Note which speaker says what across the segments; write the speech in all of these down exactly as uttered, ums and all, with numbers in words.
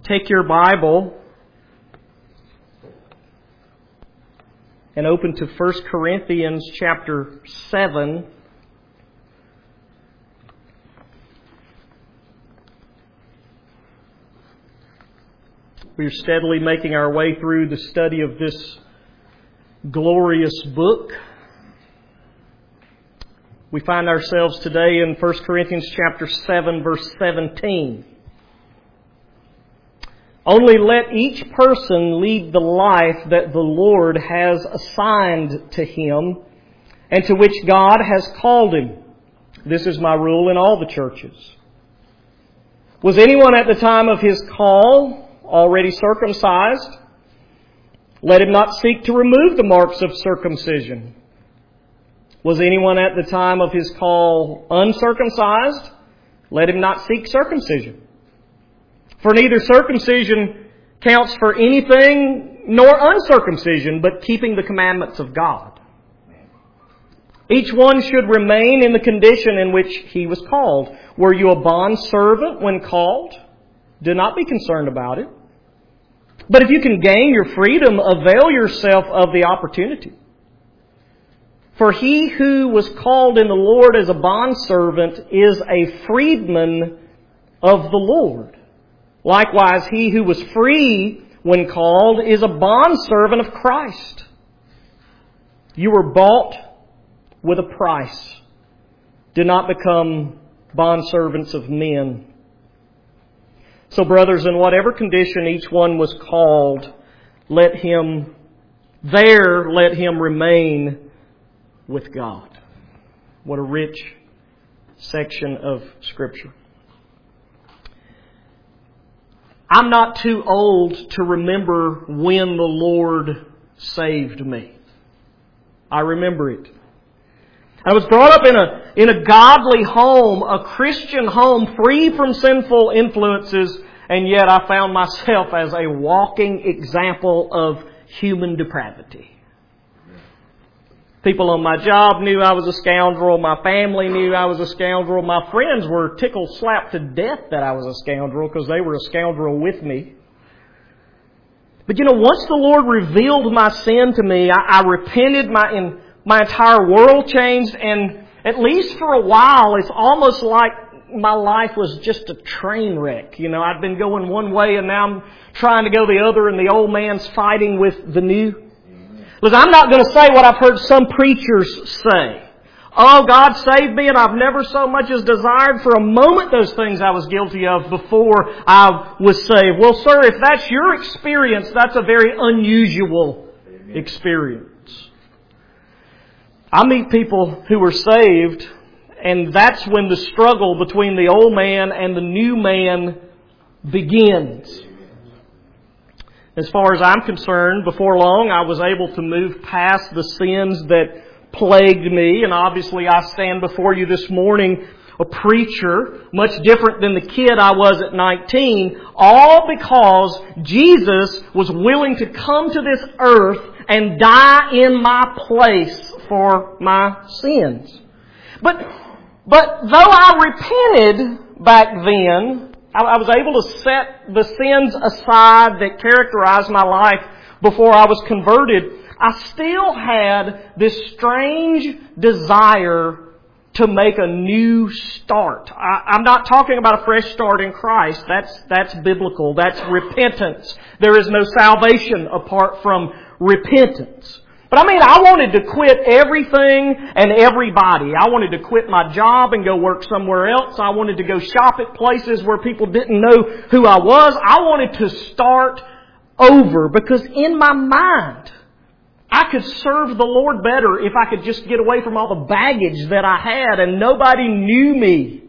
Speaker 1: take your Bible and open to First Corinthians chapter seven. We are steadily making our way through the study of this glorious book. We find ourselves today in First Corinthians chapter seven, verse seventeen. Only let each person lead the life that the Lord has assigned to him and to which God has called him. This is my rule in all the churches. Was anyone at the time of his call already circumcised? Let him not seek to remove the marks of circumcision. Was anyone at the time of his call uncircumcised? Let him not seek circumcision. For neither circumcision counts for anything nor uncircumcision, but keeping the commandments of God. Each one should remain in the condition in which he was called. Were you a bondservant when called? Do not be concerned about it. But if you can gain your freedom, avail yourself of the opportunity. For he who was called in the Lord as a bondservant is a freedman of the Lord. Likewise, he who was free when called is a bondservant of Christ. You were bought with a price. Do not become bondservants of men. So, brothers, in whatever condition each one was called, let him there let him remain with God. What a rich section of Scripture. I'm not too old to remember when the Lord saved me. I remember it. I was brought up in a, in a godly home, a Christian home, free from sinful influences, and yet I found myself as a walking example of human depravity. People on my job knew I was a scoundrel. My family knew I was a scoundrel. My friends were tickle-slapped to death that I was a scoundrel because they were a scoundrel with me. But you know, once the Lord revealed my sin to me, I, I repented, my, in, my entire world changed, and at least for a while, it's almost like my life was just a train wreck. You know, I'd been going one way and now I'm trying to go the other, and the old man's fighting with the new. Look, I'm not going to say what I've heard some preachers say. Oh, God saved me and I've never so much as desired for a moment those things I was guilty of before I was saved. Well, sir, if that's your experience, that's a very unusual experience. I meet people who are saved, and that's when the struggle between the old man and the new man begins. As far as I'm concerned, before long I was able to move past the sins that plagued me. And obviously I stand before you this morning a preacher, much different than the kid I was at nineteen, all because Jesus was willing to come to this earth and die in my place for my sins. But, but though I repented back then, I was able to set the sins aside that characterized my life before I was converted. I still had this strange desire to make a new start. I, I'm not talking about a fresh start in Christ. That's, that's biblical. That's repentance. There is no salvation apart from repentance. But I mean, I wanted to quit everything and everybody. I wanted to quit my job and go work somewhere else. I wanted to go shop at places where people didn't know who I was. I wanted to start over because in my mind, I could serve the Lord better if I could just get away from all the baggage that I had and nobody knew me.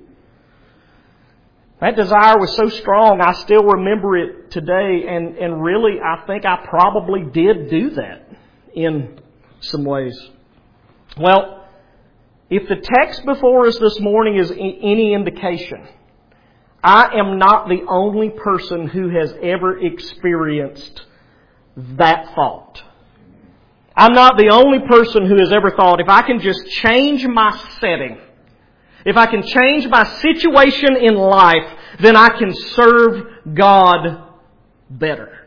Speaker 1: That desire was so strong, I still remember it today, and, and really I think I probably did do that in some ways. Well, if the text before us this morning is any indication, I am not the only person who has ever experienced that thought. I'm not the only person who has ever thought, if I can just change my setting, if I can change my situation in life, then I can serve God better.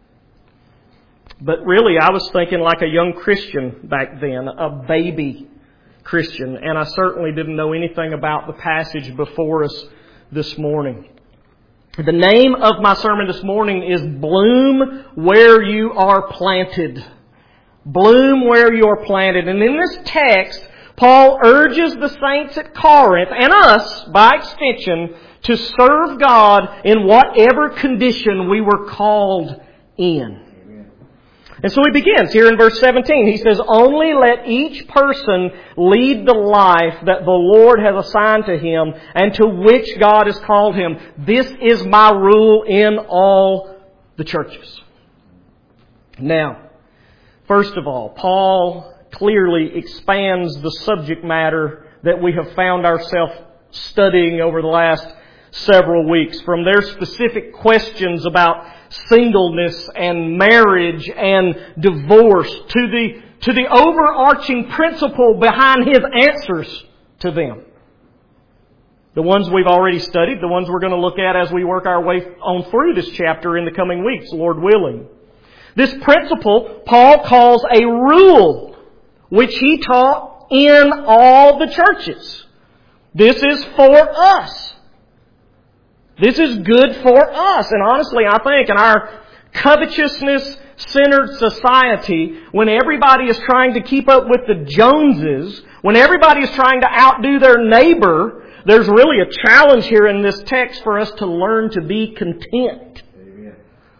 Speaker 1: But really, I was thinking like a young Christian back then, a baby Christian, and I certainly didn't know anything about the passage before us this morning. The name of my sermon this morning is Bloom Where You Are Planted. Bloom where you are planted. And in this text, Paul urges the saints at Corinth, and us, by extension, to serve God in whatever condition we were called in. And so he begins here in verse seventeen. He says, "Only let each person lead the life that the Lord has assigned to him and to which God has called him. This is my rule in all the churches." Now, first of all, Paul clearly expands the subject matter that we have found ourselves studying over the last several weeks. From their specific questions about singleness and marriage and divorce to the, to the overarching principle behind his answers to them. The ones we've already studied, the ones we're going to look at as we work our way on through this chapter in the coming weeks, Lord willing. This principle Paul calls a rule, which he taught in all the churches. This is for us. This is good for us. And honestly, I think in our covetousness-centered society, when everybody is trying to keep up with the Joneses, when everybody is trying to outdo their neighbor, there's really a challenge here in this text for us to learn to be content. Amen.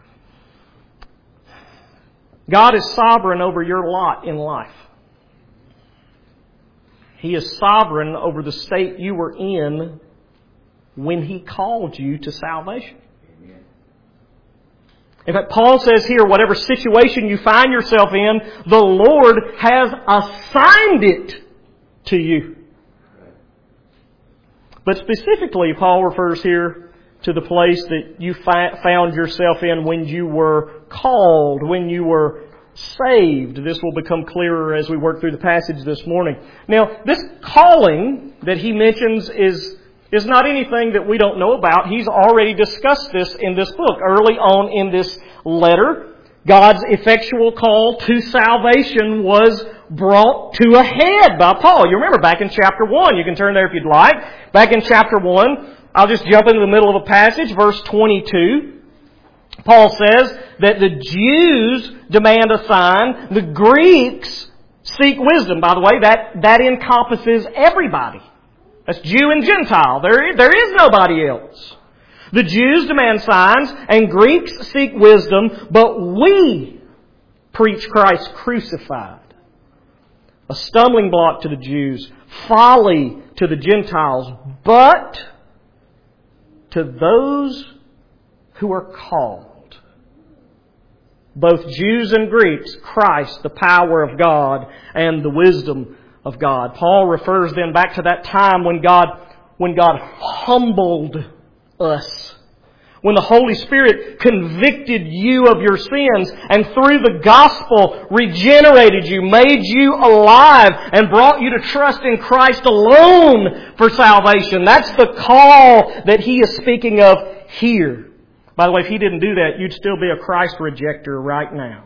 Speaker 1: God is sovereign over your lot in life. He is sovereign over the state you were in when He called you to salvation. Amen. In fact, Paul says here, whatever situation you find yourself in, the Lord has assigned it to you. But specifically, Paul refers here to the place that you fi- found yourself in when you were called, when you were saved. This will become clearer as we work through the passage this morning. Now, this calling that he mentions is is not anything that we don't know about. He's already discussed this in this book. Early on in this letter, God's effectual call to salvation was brought to a head by Paul. You remember back in chapter one. You can turn there if you'd like. Back in chapter one, I'll just jump into the middle of a passage, verse twenty-two. Paul says that the Jews demand a sign. The Greeks seek wisdom. By the way, that, that encompasses everybody. That's Jew and Gentile. There, there is nobody else. The Jews demand signs and Greeks seek wisdom, but we preach Christ crucified. A stumbling block to the Jews, folly to the Gentiles, but to those who are called, both Jews and Greeks, Christ, the power of God and the wisdom of God. Paul refers then back to that time when God, when God humbled us. When the Holy Spirit convicted you of your sins and through the gospel regenerated you, made you alive and brought you to trust in Christ alone for salvation. That's the call that he is speaking of here. By the way, if he didn't do that, you'd still be a Christ rejecter right now.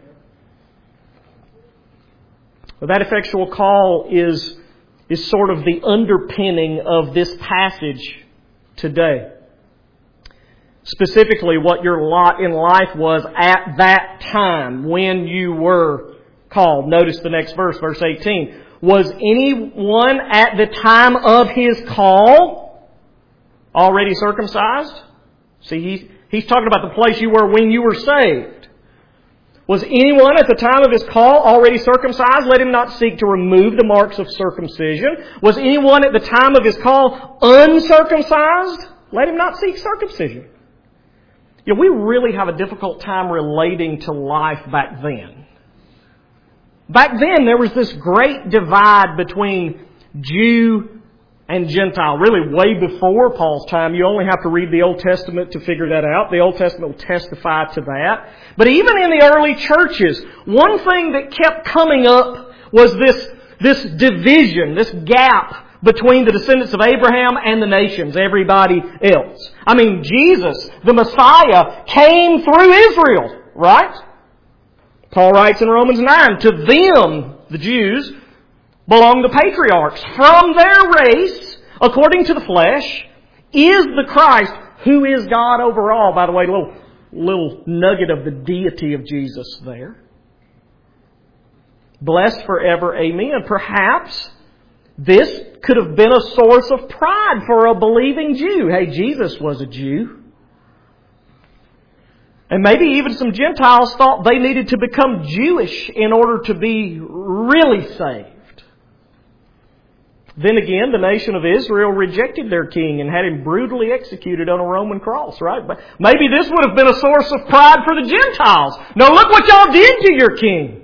Speaker 1: But that effectual call is, is sort of the underpinning of this passage today. Specifically, what your lot in life was at that time when you were called. Notice the next verse, verse eighteen. Was anyone at the time of his call already circumcised? See, he's, he's talking about the place you were when you were saved. Was anyone at the time of his call already circumcised? Let him not seek to remove the marks of circumcision. Was anyone at the time of his call uncircumcised? Let him not seek circumcision. You know, we really have a difficult time relating to life back then. Back then, there was this great divide between Jew and Gentile. Really, way before Paul's time. You only have to read the Old Testament to figure that out. The Old Testament will testify to that. But even in the early churches, one thing that kept coming up was this, this division, this gap between the descendants of Abraham and the nations, everybody else. I mean, Jesus, the Messiah, came through Israel, right? Paul writes in Romans nine, to them, the Jews, belong the patriarchs. From their race, according to the flesh, is the Christ, who is God over all. By the way, a little, little nugget of the deity of Jesus there. Blessed forever, amen. Perhaps this could have been a source of pride for a believing Jew. Hey, Jesus was a Jew. And maybe even some Gentiles thought they needed to become Jewish in order to be really saved. Then again, the nation of Israel rejected their king and had him brutally executed on a Roman cross, right? But maybe this would have been a source of pride for the Gentiles. No, look what y'all did to your king.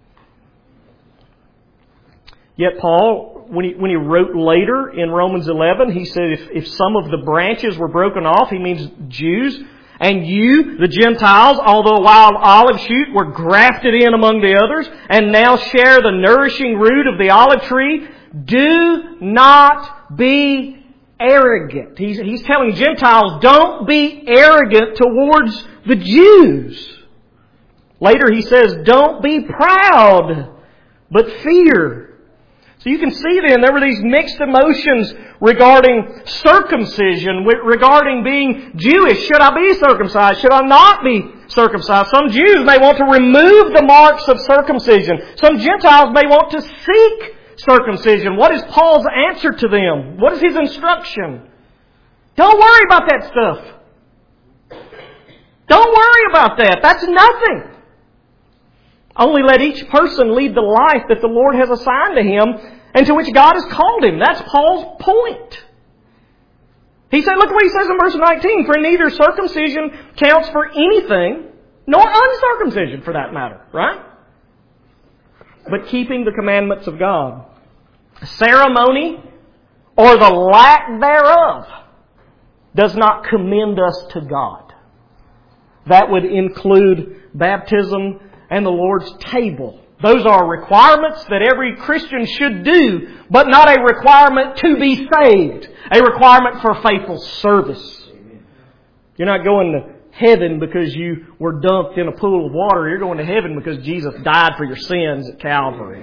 Speaker 1: Yet Paul, when he, when he wrote later in Romans eleven, he said if, if some of the branches were broken off, he means Jews, and you, the Gentiles, although a wild olive shoot, were grafted in among the others, and now share the nourishing root of the olive tree, do not be arrogant. He's, he's telling Gentiles, don't be arrogant towards the Jews. Later he says, don't be proud, but fear. So you can see then there were these mixed emotions regarding circumcision, regarding being Jewish. Should I be circumcised? Should I not be circumcised? Some Jews may want to remove the marks of circumcision. Some Gentiles may want to seek circumcision. What is Paul's answer to them? What is his instruction? Don't worry about that stuff. Don't worry about that. That's nothing. Only let each person lead the life that the Lord has assigned to him and to which God has called him. That's Paul's point. He said, look what he says in verse nineteen, for neither circumcision counts for anything, nor uncircumcision for that matter, right? But keeping the commandments of God. Ceremony, or the lack thereof, does not commend us to God. That would include baptism and the Lord's table. Those are requirements that every Christian should do, but not a requirement to be saved. A requirement for faithful service. You're not going to heaven because you were dunked in a pool of water. You're going to heaven because Jesus died for your sins at Calvary.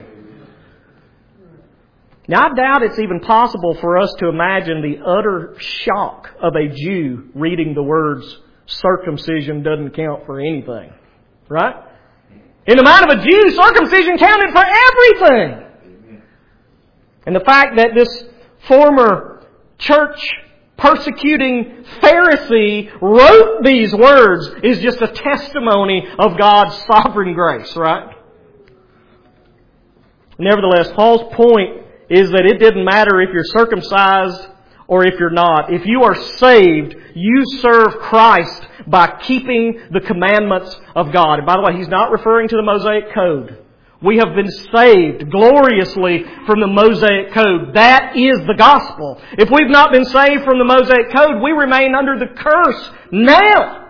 Speaker 1: Now, I doubt it's even possible for us to imagine the utter shock of a Jew reading the words, circumcision doesn't count for anything. Right? In the mind of a Jew, circumcision counted for everything. And the fact that this former church persecuting Pharisee wrote these words is just a testimony of God's sovereign grace, right? Nevertheless, Paul's point is that it didn't matter if you're circumcised or if you're not. If you are saved, you serve Christ by keeping the commandments of God. And by the way, he's not referring to the Mosaic Code. We have been saved gloriously from the Mosaic Code. That is the gospel. If we've not been saved from the Mosaic Code, we remain under the curse now.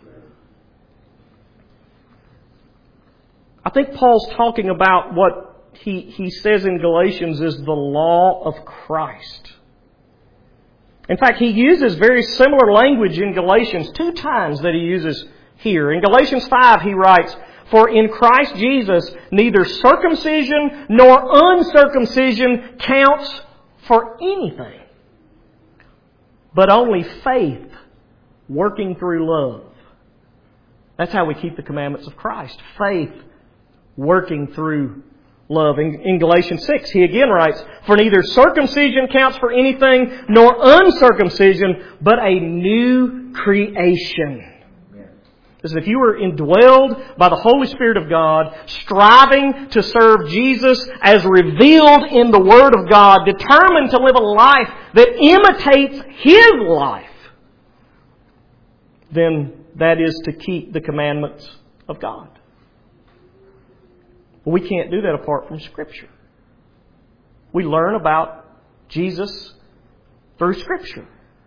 Speaker 1: I think Paul's talking about what he, he says in Galatians is the law of Christ. In fact, he uses very similar language in Galatians, two times that he uses here. In Galatians five, he writes, for in Christ Jesus, neither circumcision nor uncircumcision counts for anything, but only faith working through love. That's how we keep the commandments of Christ. Faith working through love. In, in Galatians six, he again writes, for neither circumcision counts for anything, nor uncircumcision, but a new creation. Listen, if you were indwelled by the Holy Spirit of God, striving to serve Jesus as revealed in the Word of God, determined to live a life that imitates His life, then that is to keep the commandments of God. But we can't do that apart from Scripture. We learn about Jesus through Scripture.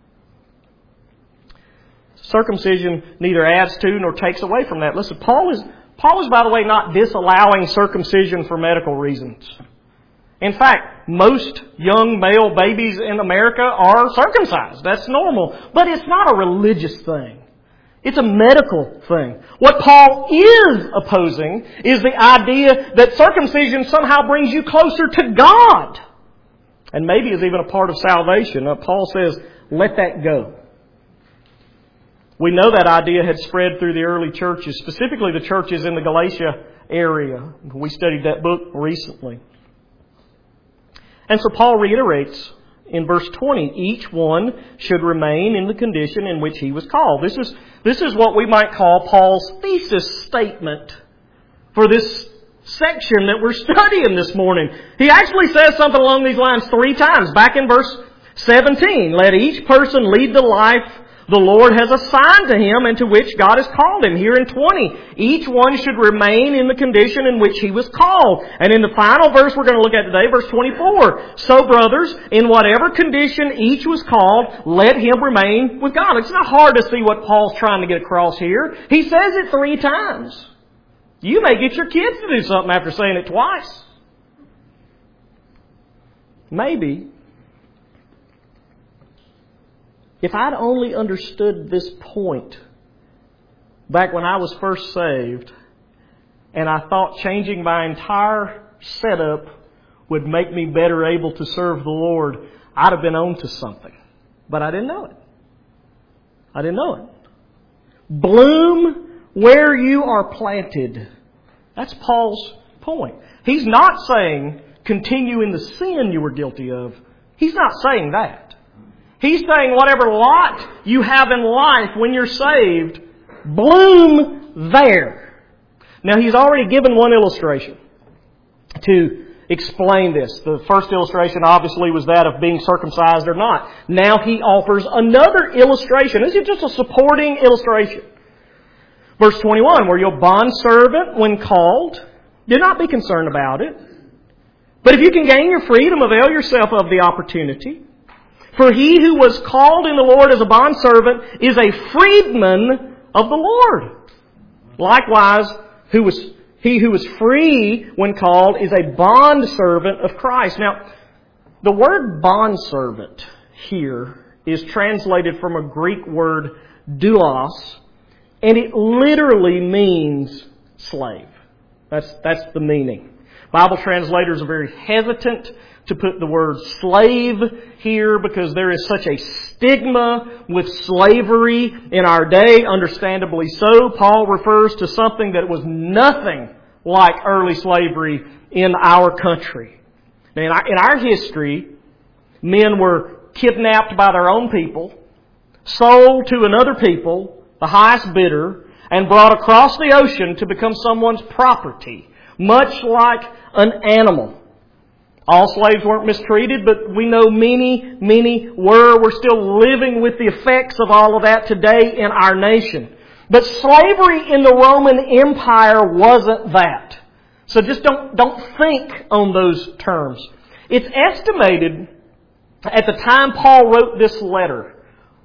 Speaker 1: Circumcision neither adds to nor takes away from that. Listen, Paul is, Paul is, by the way, not disallowing circumcision for medical reasons. In fact, most young male babies in America are circumcised. That's normal. But it's not a religious thing. It's a medical thing. What Paul is opposing is the idea that circumcision somehow brings you closer to God. And maybe is even a part of salvation. Uh, Paul says, let that go. We know that idea had spread through the early churches, specifically the churches in the Galatia area. We studied that book recently. And so Paul reiterates in verse twenty, each one should remain in the condition in which he was called. This is, this is what we might call Paul's thesis statement for this section that we're studying this morning. He actually says something along these lines three times. Back in verse seventeen, let each person lead the life the Lord has assigned to him and to which God has called him. Here in twenty, each one should remain in the condition in which he was called. And in the final verse we're going to look at today, verse twenty-four, so brothers, in whatever condition each was called, let him remain with God. It's not hard to see what Paul's trying to get across here. He says it three times. You may get your kids to do something after saying it twice. Maybe. If I'd only understood this point back when I was first saved, and I thought changing my entire setup would make me better able to serve the Lord, I'd have been on to something. But I didn't know it. I didn't know it. Bloom where you are planted. That's Paul's point. He's not saying continue in the sin you were guilty of. He's not saying that. He's saying whatever lot you have in life when you're saved, bloom there. Now he's already given one illustration to explain this. The first illustration obviously was that of being circumcised or not. Now he offers another illustration. This is just a supporting illustration. Verse twenty-one, where your bondservant when called, do not be concerned about it. But if you can gain your freedom, avail yourself of the opportunity. For he who was called in the Lord as a bondservant is a freedman of the Lord. Likewise, who was, he who was free when called is a bondservant of Christ. Now, the word bondservant here is translated from a Greek word doulos, and it literally means slave. That's, that's the meaning. Bible translators are very hesitant to put the word slave here because there is such a stigma with slavery in our day, understandably so. Paul refers to something that was nothing like early slavery in our country. Now, in our, in our history, men were kidnapped by their own people, sold to another people, the highest bidder, and brought across the ocean to become someone's property, much like an animal. All slaves weren't mistreated, but we know many, many were. We're still living with the effects of all of that today in our nation. But slavery in the Roman Empire wasn't that. So just don't, don't think on those terms. It's estimated at the time Paul wrote this letter,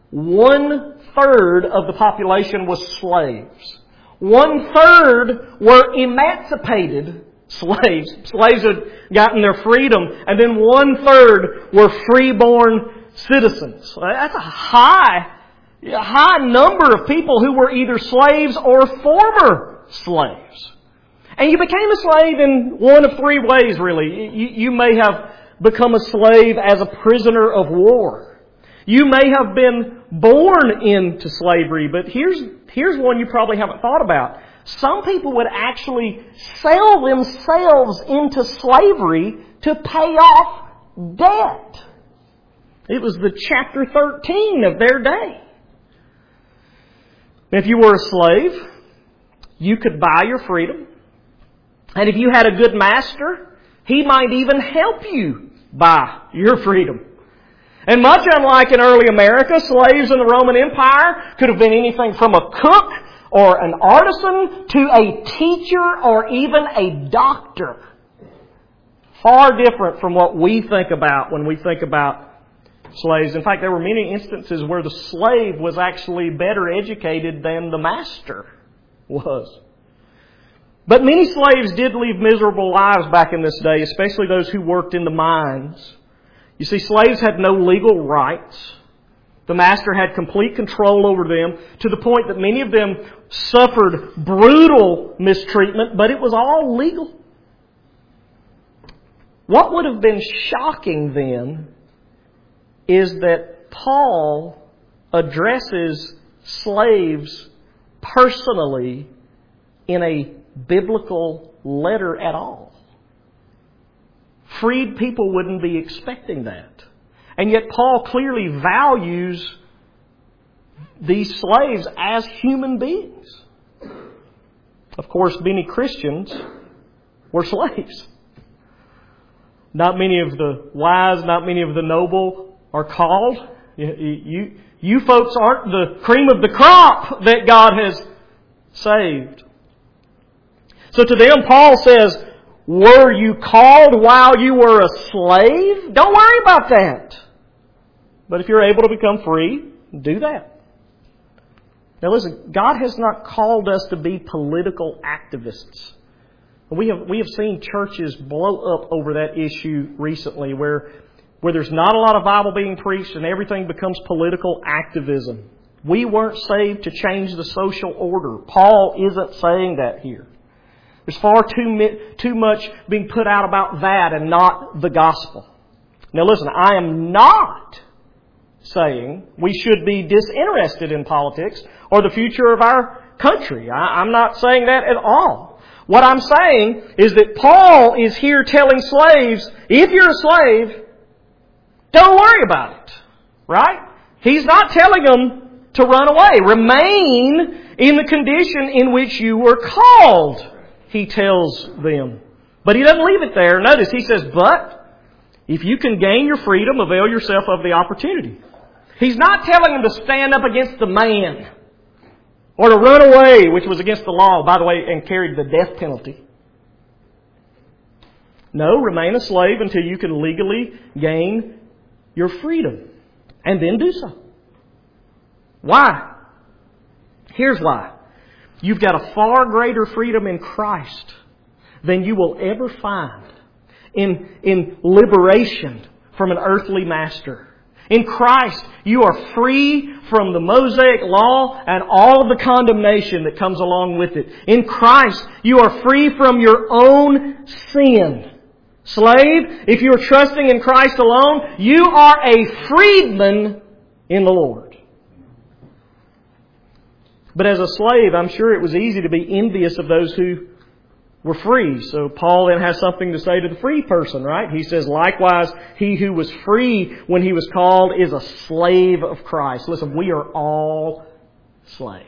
Speaker 1: one third of the population was slaves. One third were emancipated slaves. Slaves had gotten their freedom. And then one third were freeborn citizens. That's a high, a high number of people who were either slaves or former slaves. And you became a slave in one of three ways, really. You, you may have become a slave as a prisoner of war. You may have been born into slavery, but here's, here's one you probably haven't thought about. Some people would actually sell themselves into slavery to pay off debt. It was the chapter thirteen of their day. If you were a slave, you could buy your freedom. And if you had a good master, he might even help you buy your freedom. And much unlike in early America, slaves in the Roman Empire could have been anything from a cook or an artisan to a teacher or even a doctor. Far different from what we think about when we think about slaves. In fact, there were many instances where the slave was actually better educated than the master was. But many slaves did lead miserable lives back in this day, especially those who worked in the mines. You see, slaves had no legal rights. The master had complete control over them to the point that many of them suffered brutal mistreatment, but it was all legal. What would have been shocking then is that Paul addresses slaves personally in a biblical letter at all. Freed people wouldn't be expecting that. And yet Paul clearly values these slaves as human beings. Of course, many Christians were slaves. Not many of the wise, not many of the noble are called. You, you, you folks aren't the cream of the crop that God has saved. So to them, Paul says, were you called while you were a slave? Don't worry about that. But if you're able to become free, do that. Now listen, God has not called us to be political activists. We have, we have seen churches blow up over that issue recently where, where there's not a lot of Bible being preached and everything becomes political activism. We weren't saved to change the social order. Paul isn't saying that here. There's far too, too much being put out about that and not the gospel. Now listen, I am not saying we should be disinterested in politics or the future of our country. I, I'm not saying that at all. What I'm saying is that Paul is here telling slaves, if you're a slave, don't worry about it. Right? He's not telling them to run away. Remain in the condition in which you were called, he tells them. But he doesn't leave it there. Notice, he says, but if you can gain your freedom, avail yourself of the opportunity. He's not telling them to stand up against the man or to run away, which was against the law, by the way, and carried the death penalty. No, remain a slave until you can legally gain your freedom. And then do so. Why? Here's why. You've got a far greater freedom in Christ than you will ever find in, in liberation from an earthly master. In Christ, you are free from the Mosaic Law and all of the condemnation that comes along with it. In Christ, you are free from your own sin. Slave, if you are trusting in Christ alone, you are a freedman in the Lord. But as a slave, I'm sure it was easy to be envious of those who were free. So Paul then has something to say to the free person, right? He says, likewise, he who was free when he was called is a slave of Christ. Listen, we are all slaves.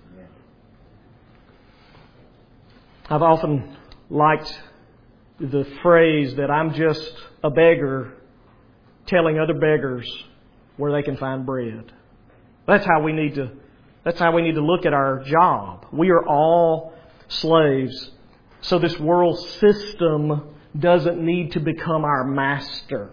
Speaker 1: I've often liked the phrase that I'm just a beggar telling other beggars where they can find bread. That's how we need to, that's how we need to look at our job. We are all slaves. So this world system doesn't need to become our master.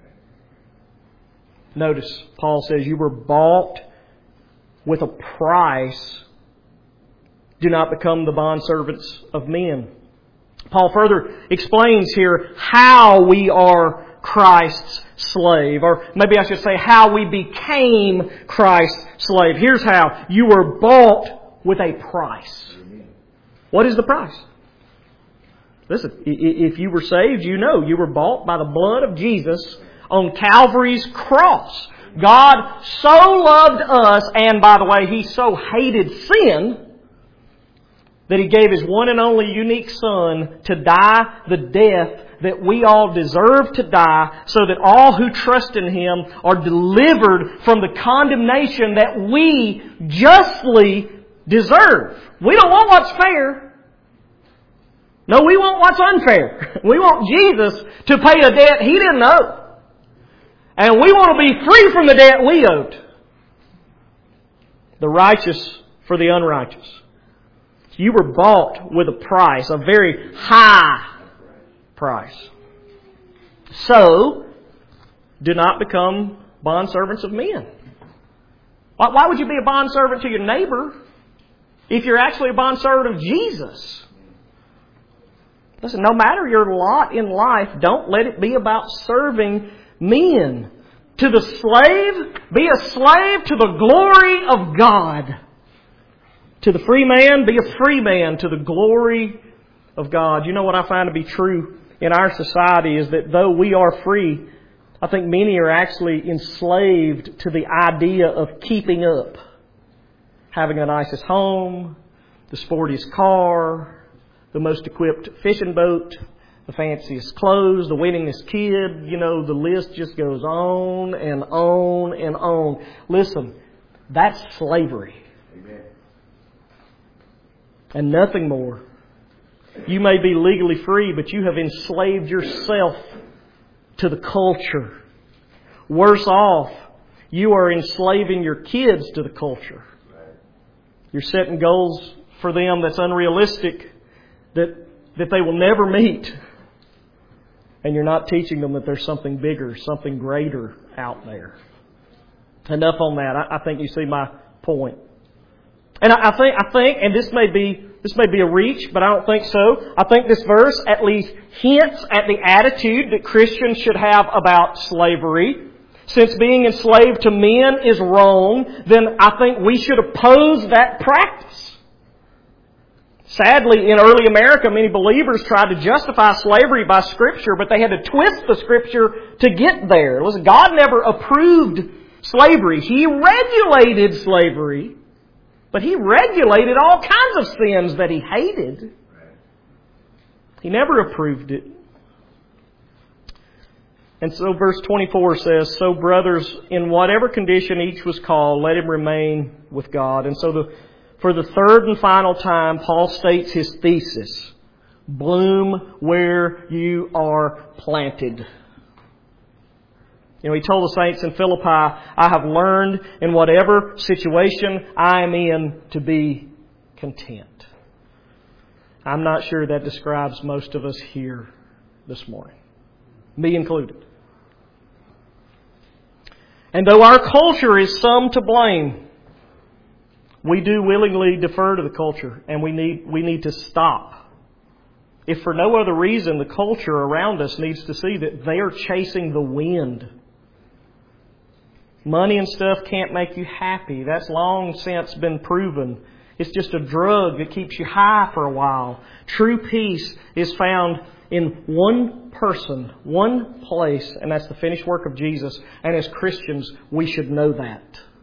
Speaker 1: Notice, Paul says, you were bought with a price. Do not become the bondservants of men. Paul further explains here how we are Christ's slave. Or maybe I should say how we became Christ's slave. Here's how. You were bought with a price. What is the price? Listen, if you were saved, you know you were bought by the blood of Jesus on Calvary's cross. God so loved us, and by the way, He so hated sin, that He gave His one and only unique Son to die the death that we all deserve to die, so that all who trust in Him are delivered from the condemnation that we justly deserve. We don't want what's fair. No, we want what's unfair. We want Jesus to pay a debt He didn't owe. And we want to be free from the debt we owed. The righteous for the unrighteous. You were bought with a price, a very high price. So, do not become bondservants of men. Why would you be a bondservant to your neighbor if you're actually a bondservant of Jesus? Listen, no matter your lot in life, don't let it be about serving men. To the slave, be a slave to the glory of God. To the free man, be a free man to the glory of God. You know what I find to be true in our society is that though we are free, I think many are actually enslaved to the idea of keeping up. Having the nicest home, the sportiest car, the most equipped fishing boat, the fanciest clothes, the winningest kid. You know, the list just goes on and on and on. Listen, that's slavery.
Speaker 2: Amen.
Speaker 1: And nothing more. You may be legally free, but you have enslaved yourself to the culture. Worse off, you are enslaving your kids to the culture. You're setting goals for them that's unrealistic, that, that they will never meet. And you're not teaching them that there's something bigger, something greater out there. Enough on that. I, I think you see my point. And I, I think, I think, and this may be this may be a reach, but I don't think so. I think this verse at least hints at the attitude that Christians should have about slavery. Since being enslaved to men is wrong, then I think we should oppose that practice. Sadly, in early America, many believers tried to justify slavery by Scripture, but they had to twist the Scripture to get there. Listen, God never approved slavery. He regulated slavery, but He regulated all kinds of sins that He hated. He never approved it. And so verse twenty-four says, "So brothers, in whatever condition each was called, let him remain with God." And so the, for the third and final time, Paul states his thesis. Bloom where you are planted. You know, he told the saints in Philippi, "I have learned in whatever situation I am in to be content." I'm not sure that describes most of us here this morning, me included. And though our culture is some to blame, we do willingly defer to the culture, and we need we need to stop. If for no other reason, the culture around us needs to see that they are chasing the wind. Money and stuff can't make you happy. That's long since been proven. It's just a drug that keeps you high for a while. True peace is found in one person, one place, and that's the finished work of Jesus. And as Christians, we should know that.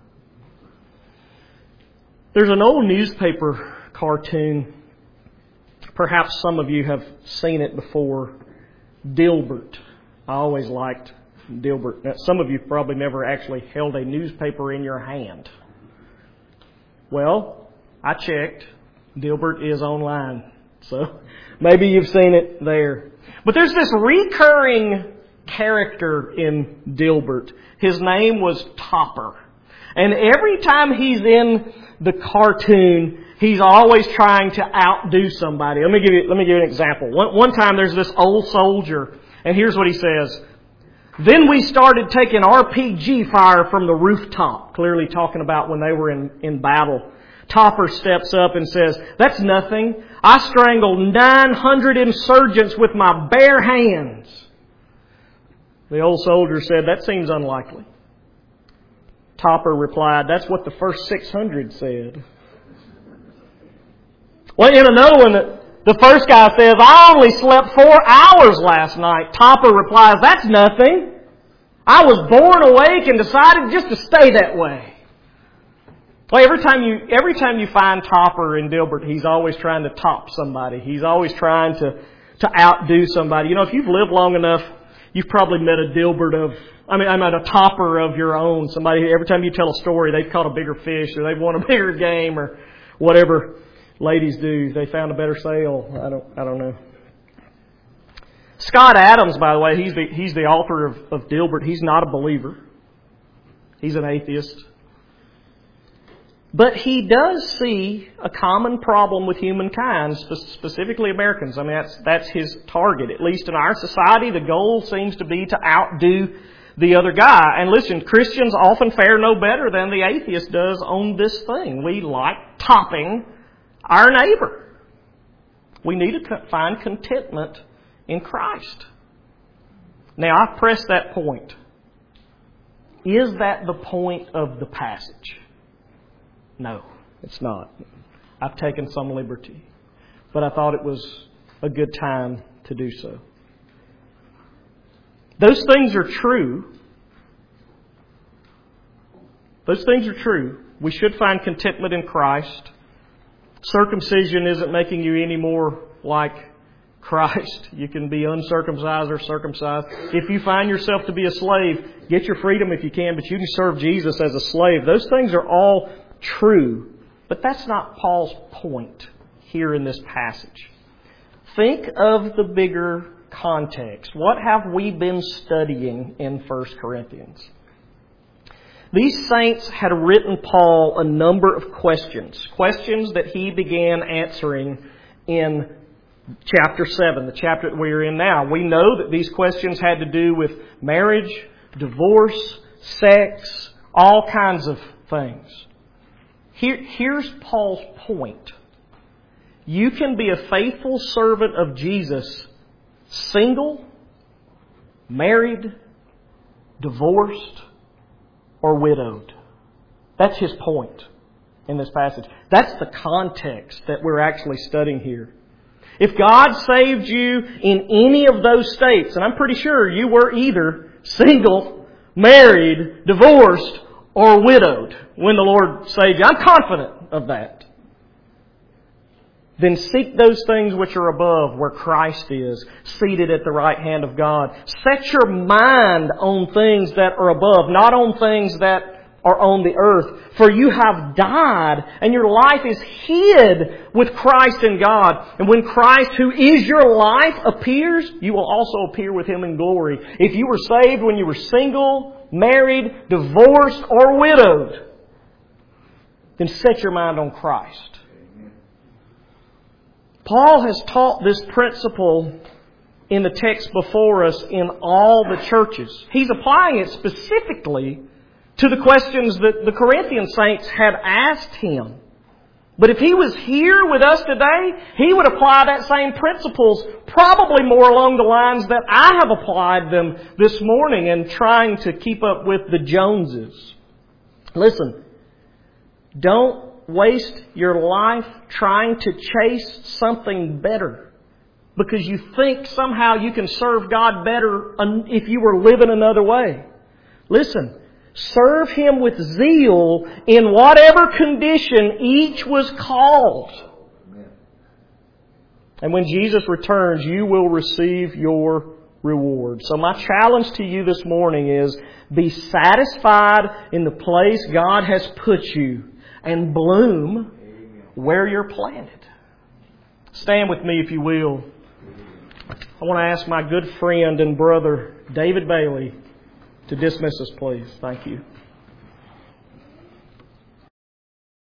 Speaker 1: There's an old newspaper cartoon. Perhaps some of you have seen it before. Dilbert. I always liked Dilbert. Now, some of you probably never actually held a newspaper in your hand. Well, I checked. Dilbert is online. So maybe you've seen it there. But there's this recurring character in Dilbert. His name was Topper. And every time he's in the cartoon, he's always trying to outdo somebody. Let me give you, let me give you an example. One, one time there's this old soldier, and here's what he says. "Then we started taking R P G fire from the rooftop." Clearly talking about when they were in, in battle. Topper steps up and says, "That's nothing. I strangled nine hundred insurgents with my bare hands." The old soldier said, "That seems unlikely." Topper replied, "That's what the first six hundred said." Well, in another one, the first guy says, "I only slept four hours last night." Topper replies, "That's nothing. I was born awake and decided just to stay that way." Well, every time you every time you find Topper in Dilbert, he's always trying to top somebody. He's always trying to, to outdo somebody. You know, if you've lived long enough, you've probably met a Dilbert of, I mean, I mean a Topper of your own. Somebody, every time you tell a story, they've caught a bigger fish or they've won a bigger game or whatever ladies do. They found a better sale. I don't, I don't know. Scott Adams, by the way, he's the, he's the author of, of Dilbert. He's not a believer. He's an atheist. But he does see a common problem with humankind, specifically Americans. I mean, that's that's his target. At least in our society, the goal seems to be to outdo the other guy. And listen, Christians often fare no better than the atheist does on this thing. We like topping our neighbor. We need to find contentment in Christ. Now, I press that point. Is that the point of the passage? No, it's not. I've taken some liberty. But I thought it was a good time to do so. Those things are true. Those things are true. We should find contentment in Christ. Circumcision isn't making you any more like Christ. You can be uncircumcised or circumcised. If you find yourself to be a slave, get your freedom if you can, but you can serve Jesus as a slave. Those things are all true. But that's not Paul's point here in this passage. Think of the bigger context. What have we been studying in First Corinthians? These saints had written Paul a number of questions. Questions that he began answering in chapter seven, the chapter that we're in now. We know that these questions had to do with marriage, divorce, sex, all kinds of things. Here, here's Paul's point. You can be a faithful servant of Jesus, single, married, divorced, or widowed. That's his point in this passage. That's the context that we're actually studying here. If God saved you in any of those states, and I'm pretty sure you were either single, married, divorced, or widowed when the Lord saved you, I'm confident of that. Then seek those things which are above, where Christ is, seated at the right hand of God. Set your mind on things that are above, not on things that are on the earth. For you have died, and your life is hid with Christ in God. And when Christ, who is your life, appears, you will also appear with Him in glory. If you were saved when you were single, married, divorced, or widowed, then set your mind on Christ. Paul has taught this principle in the text before us in all the churches. He's applying it specifically to the questions that the Corinthian saints had asked him. But if he was here with us today, he would apply that same principles probably more along the lines that I have applied them this morning in trying to keep up with the Joneses. Listen, don't waste your life trying to chase something better because you think somehow you can serve God better if you were living another way. Listen, serve Him with zeal in whatever condition each was called. And when Jesus returns, you will receive your reward. So my challenge to you this morning is be satisfied in the place God has put you and bloom where you're planted. Stand with me if you will. I want to ask my good friend and brother, David Bailey, to dismiss us, please. Thank you.